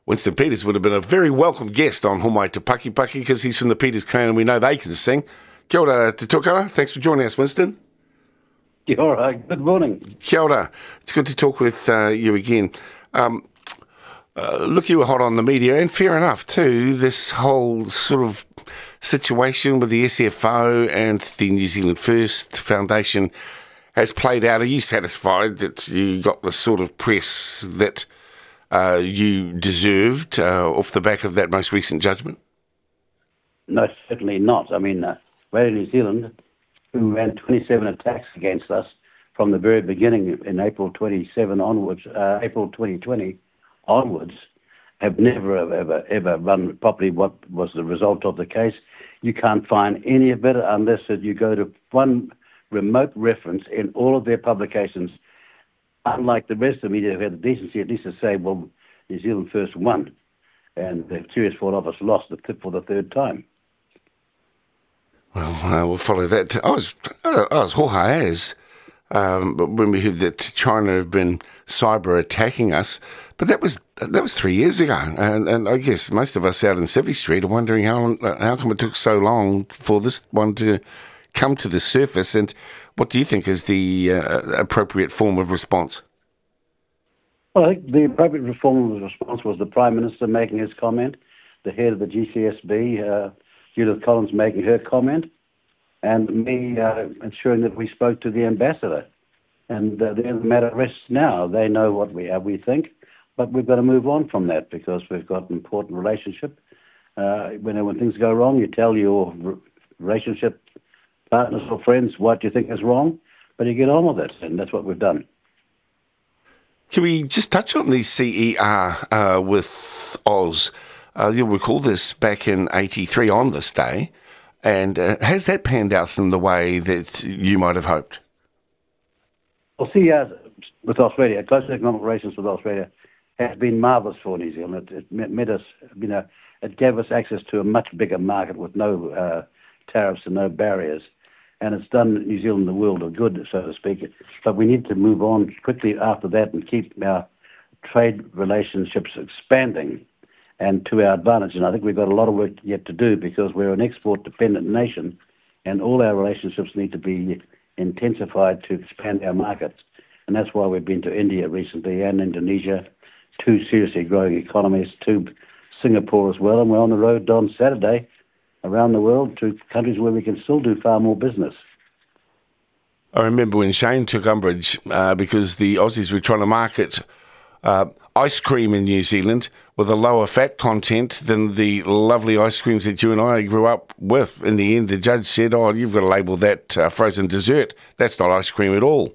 Winston Peters would have been a very welcome guest on Homai Te Paki Paki because he's from the Peters clan and we know they can sing. Kia ora te tukara. Thanks for joining us, Winston. Kia ora. Good morning. Kia ora. It's good to talk with you again. Look, you were hot on the media, and fair enough too, this whole sort of situation with the SFO and the New Zealand First Foundation has played out. Are you satisfied that you got the sort of press that you deserved off the back of that most recent judgment? No, certainly not. I mean, Radio New Zealand, who ran 27 attacks against us from the very beginning in April 2020 onwards, have never, ever run properly what was the result of the case. You can't find any of it unless that you go to one remote reference in all of their publications, unlike the rest of the media who had the decency at least to say, well, New Zealand First won, and the Serious Fraud Office lost for the third time. Well, we'll follow that. I was hoha as when we heard that China have been cyber attacking us, but that was 3 years ago, and I guess most of us out in Civvy Street are wondering how come it took so long for this one to come to the surface, and what do you think is the appropriate form of response? Well, I think the appropriate form of response was the Prime Minister making his comment, the head of the GCSB, Judith Collins, making her comment, and me ensuring that we spoke to the ambassador. And the matter rests now. They know what we think, but we've got to move on from that because we've got an important relationship. When things go wrong, you tell your relationship partners or friends what you think is wrong, but you get on with it, and that's what we've done. Can we just touch on the CER with Oz? You'll recall this back in '83 on this day, and has that panned out from the way that you might have hoped? Well, CER with Australia, close economic relations with Australia, has been marvellous for New Zealand. It made us, it gave us access to a much bigger market with no tariffs and no barriers. And it's done New Zealand the world of good, so to speak. But we need to move on quickly after that and keep our trade relationships expanding and to our advantage. And I think we've got a lot of work yet to do because we're an export-dependent nation and all our relationships need to be intensified to expand our markets. And that's why we've been to India recently and Indonesia, two seriously growing economies, to Singapore as well. And we're on the road on Saturday around the world to countries where we can still do far more business. I remember when Shane took umbrage because the Aussies were trying to market ice cream in New Zealand with a lower fat content than the lovely ice creams that you and I grew up with. In the end, the judge said, oh, you've got to label that frozen dessert. That's not ice cream at all.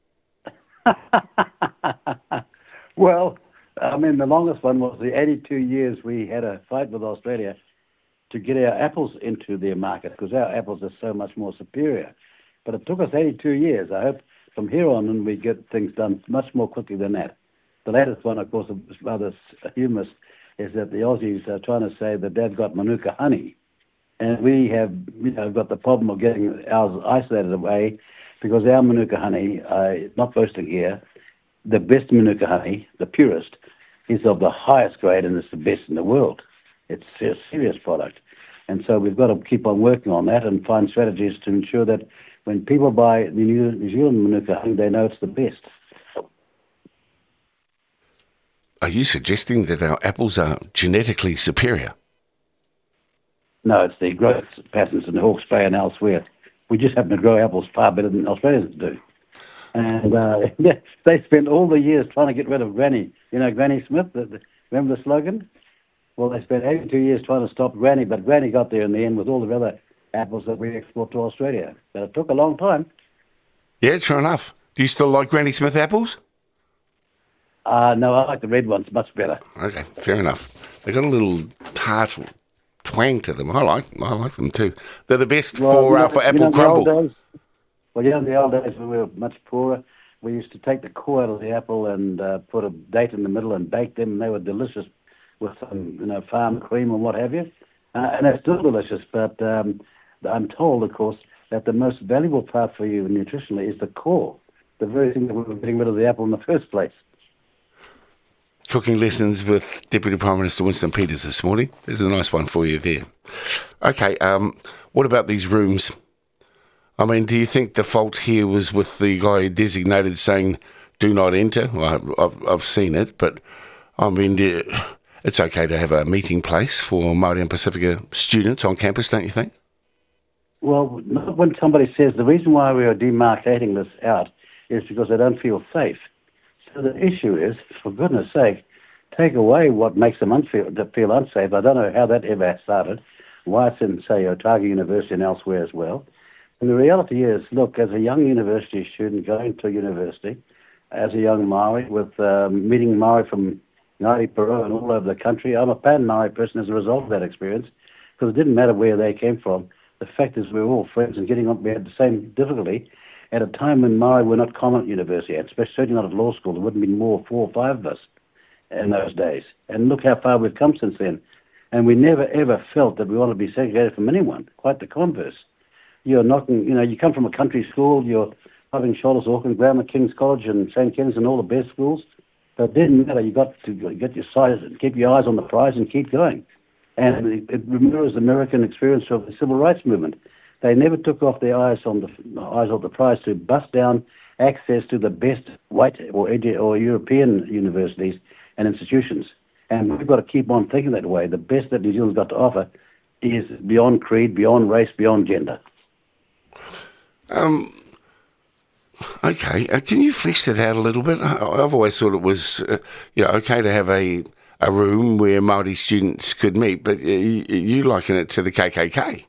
Well, I mean, the longest one was the 82 years we had a fight with Australia to get our apples into their market because our apples are so much more superior. But it took us 82 years. I hope from here on we get things done much more quickly than that. The latest one, of course, is rather humorous, is that the Aussies are trying to say that they've got Manuka honey. And we have got the problem of getting ours isolated away because our Manuka honey, not boasting here, the best Manuka honey, the purest, is of the highest grade and it's the best in the world. It's a serious product. And so we've got to keep on working on that and find strategies to ensure that when people buy the New Zealand Manuka honey, they know it's the best. Are you suggesting that our apples are genetically superior? No, it's the growth patterns in the Hawke's Bay and elsewhere. We just happen to grow apples far better than Australians do. And they spent all the years trying to get rid of Granny. Granny Smith, remember the slogan? Well, they spent 82 years trying to stop Granny, but Granny got there in the end with all the other apples that we export to Australia. But it took a long time. Yeah, sure enough. Do you still like Granny Smith apples? No, I like the red ones much better. Okay, fair enough. They got a little tart twang to them. I like them too. They're the best for apple crumble. In the old days when we were much poorer, we used to take the core out of the apple and put a date in the middle and bake them, and they were delicious with some, farm cream and what have you. And they're still delicious, but I'm told, of course, that the most valuable part for you nutritionally is the core, the very thing that we were getting rid of the apple in the first place. cooking lessons with Deputy Prime Minister Winston Peters this morning. There's a nice one for you there. Okay, what about these rooms? I mean, do you think the fault here was with the guy designated saying, do not enter? Well, I've seen it, but I mean, it's okay to have a meeting place for Māori and Pacifica students on campus, don't you think? Well, not when somebody says the reason why we are demarcating this out is because they don't feel safe. So the issue is, for goodness sake, take away what makes them feel unsafe. I don't know how that ever started, why it's in, say, Otago University and elsewhere as well. And the reality is, look, as a young university student going to university, as a young Maori, with meeting Maori from Ngāti Porou and all over the country, I'm a Pan Maori person as a result of that experience, because it didn't matter where they came from. The fact is we were all friends and getting on, we had the same difficulty at a time when Maori were not common at university, and especially certainly not at law school. There wouldn't be more 4 or 5 of us in those days. And look how far we've come since then. And we never, ever felt that we wanted to be segregated from anyone. Quite the converse. You're knocking, you come from a country school, you're rubbing shoulders, Auckland Grammar, King's College and St. Ken's and all the best schools. But it didn't matter. You got to get your size, keep your eyes on the prize and keep going. And it mirrors the American experience of the civil rights movement. They never took off their eyes on the prize to bust down access to the best white or European universities and institutions. And we've got to keep on thinking that way. The best that New Zealand's got to offer is beyond creed, beyond race, beyond gender. Okay, can you flesh that out a little bit? I've always thought it was, okay to have a room where Māori students could meet, but you liken it to the KKK.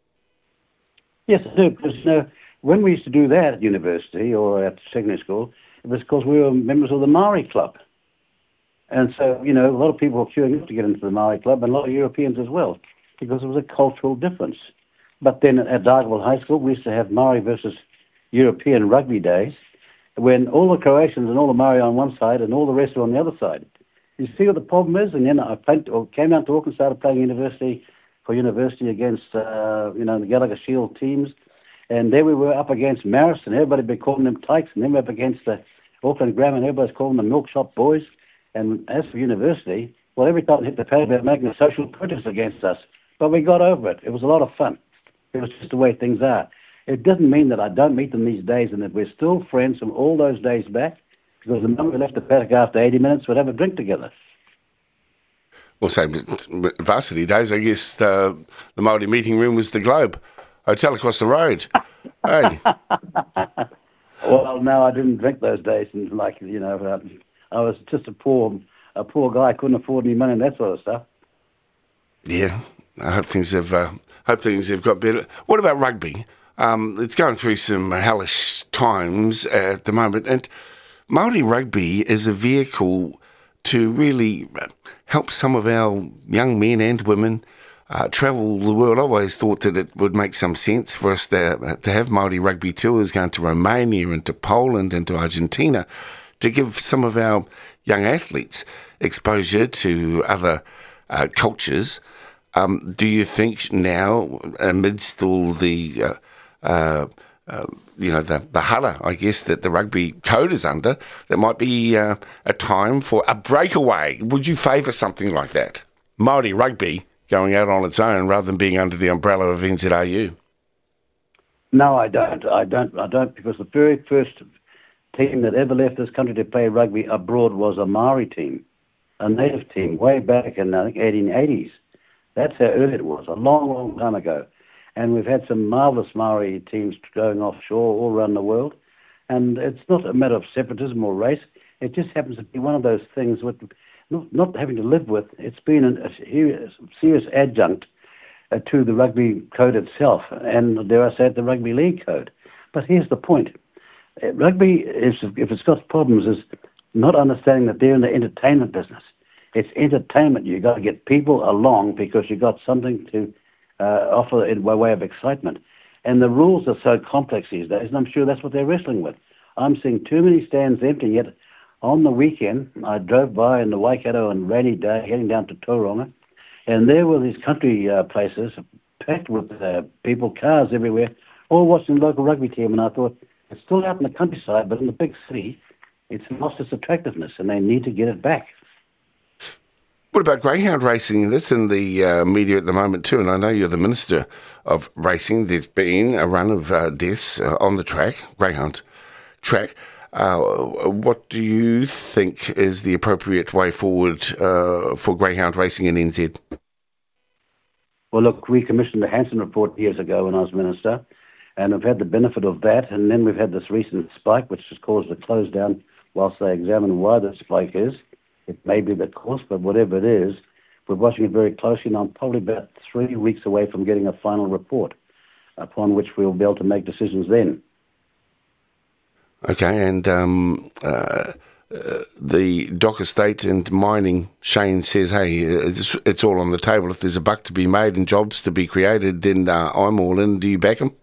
Yes, I do, because when we used to do that at university or at secondary school, it was because we were members of the Maori Club. And so, a lot of people were queuing up to get into the Maori Club, and a lot of Europeans as well, because it was a cultural difference. But then at Dargaville High School, we used to have Maori versus European rugby days, when all the Croatians and all the Maori on one side and all the rest were on the other side. You see what the problem is? And then I came out to Auckland, started playing university against, the Gallagher Shield teams. And there we were up against Marist, and everybody been calling them Tykes, and then we're up against the Auckland Grammar, and everybody's calling them Milk Shop Boys. And as for university, well, every time they hit the pad, they're making a social protest against us. But we got over it. It was a lot of fun. It was just the way things are. It doesn't mean that I don't meet them these days and that we're still friends from all those days back, because the moment we left the paddock after 80 minutes, we'd have a drink together. Well, same varsity days, I guess the Māori meeting room was the Globe Hotel across the road. Hey. Well, no, I didn't drink those days, and I was just a poor guy, couldn't afford any money and that sort of stuff. Yeah, I hope things have got better. What about rugby? It's going through some hellish times at the moment, and Māori rugby is a vehicle to really help some of our young men and women travel the world. I've always thought that it would make some sense for us to have Māori rugby tours going to Romania and to Poland and to Argentina to give some of our young athletes exposure to other cultures. Do you think now, amidst all the the hara, I guess, that the rugby code is under, there might be a time for a breakaway? Would you favour something like that? Māori rugby going out on its own rather than being under the umbrella of NZRU? No, I don't. I don't, because the very first team that ever left this country to play rugby abroad was a Maori team, a native team, way back in, I think, 1880s. That's how early it was, a long, long time ago. And we've had some marvellous Maori teams going offshore all around the world. And it's not a matter of separatism or race. It just happens to be one of those things with not having to live with. It's been a serious adjunct to the rugby code itself, and dare I say it, the rugby league code. But here's the point. Rugby, if it's got problems, is not understanding that they're in the entertainment business. It's entertainment. You've got to get people along because you've got something to offer in by way of excitement. And the rules are so complex these days, and I'm sure that's what they're wrestling with. I'm seeing too many stands empty, yet on the weekend, I drove by in the Waikato on a rainy day, heading down to Tauranga, and there were these country places packed with people, cars everywhere, all watching the local rugby team. And I thought, it's still out in the countryside, but in the big city, it's lost its attractiveness, and they need to get it back. What about greyhound racing? That's in the media at the moment too, and I know you're the Minister of Racing. There's been a run of deaths on the track, greyhound track. What do you think is the appropriate way forward for greyhound racing in NZ? Well, look, we commissioned the Hansen report years ago when I was Minister, and we've had the benefit of that, and then we've had this recent spike, which has caused a close down whilst they examine why the spike is. It may be the cause, but whatever it is, we're watching it very closely, and I'm probably about 3 weeks away from getting a final report, upon which we'll be able to make decisions then. Okay, and the Dock Estate and Mining, Shane says, hey, it's all on the table. If there's a buck to be made and jobs to be created, then I'm all in. Do you back him?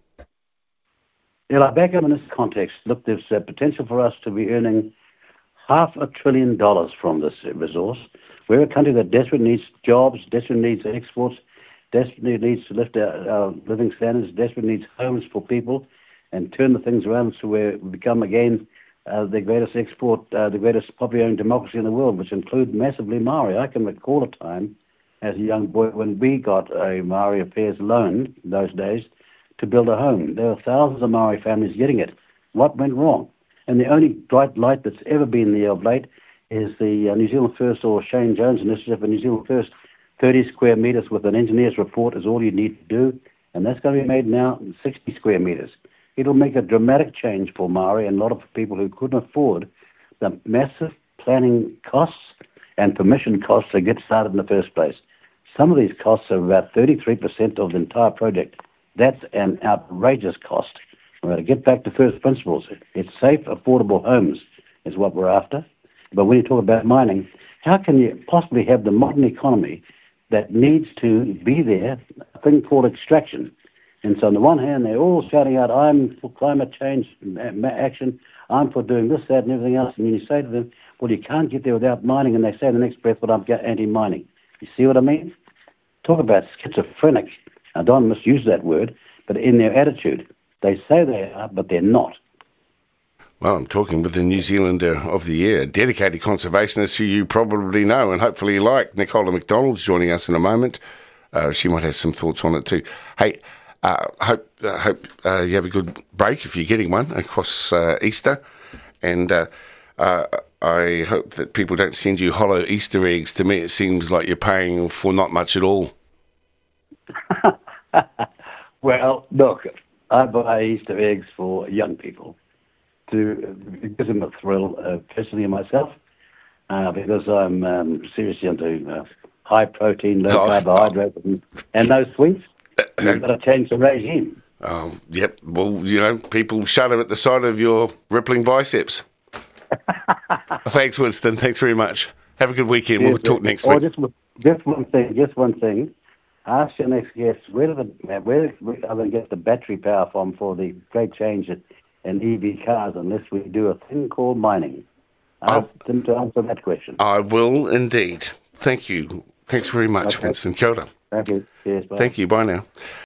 Yeah, I back him in this context. Look, there's potential for us to be earning $500 billion from this resource. We're a country that desperately needs jobs, desperately needs exports, desperately needs to lift our living standards, desperately needs homes for people, and turn the things around so we become again the greatest the greatest popular-owned democracy in the world, which include massively Maori. I can recall a time as a young boy when we got a Maori Affairs loan in those days to build a home. There were thousands of Maori families getting it. What went wrong? And the only bright light that's ever been there of late is the New Zealand First or Shane Jones initiative. And New Zealand First, 30 square metres with an engineer's report is all you need to do. And that's going to be made now in 60 square metres. It'll make a dramatic change for Maori and a lot of people who couldn't afford the massive planning costs and permission costs to get started in the first place. Some of these costs are about 33% of the entire project. That's an outrageous cost. We're going to get back to first principles. It's safe, affordable homes is what we're after. But when you talk about mining, how can you possibly have the modern economy that needs to be there, a thing called extraction? And so on the one hand, they're all shouting out, I'm for climate change action, I'm for doing this, that, and everything else. And you say to them, well, you can't get there without mining. And they say in the next breath, well, I'm anti-mining. You see what I mean? Talk about schizophrenic. I don't misuse that word, but in their attitude. They say they are, but they're not. Well, I'm talking with the New Zealander of the Year, a dedicated conservationist who you probably know and hopefully like. Nicola McDonald's joining us in a moment. She might have some thoughts on it too. Hey, hope you have a good break if you're getting one across Easter. And I hope that people don't send you hollow Easter eggs. To me, it seems like you're paying for not much at all. Well, look, I buy Easter eggs for young people to give them a thrill, personally myself, because I'm seriously into high protein, low carbohydrate, and no sweets. You've got to change the regime. Oh, yep. Well, people shudder at the sight of your rippling biceps. Thanks, Winston. Thanks very much. Have a good weekend. We'll talk next week. Just one thing. Ask your next guest, where are they going to get the battery power from for the great change in EV cars unless we do a thing called mining? Ask them to answer that question. I will indeed. Thank you. Thanks very much, Winston. Kia ora. Thank you. Cheers. Bye. Thank you. Bye now.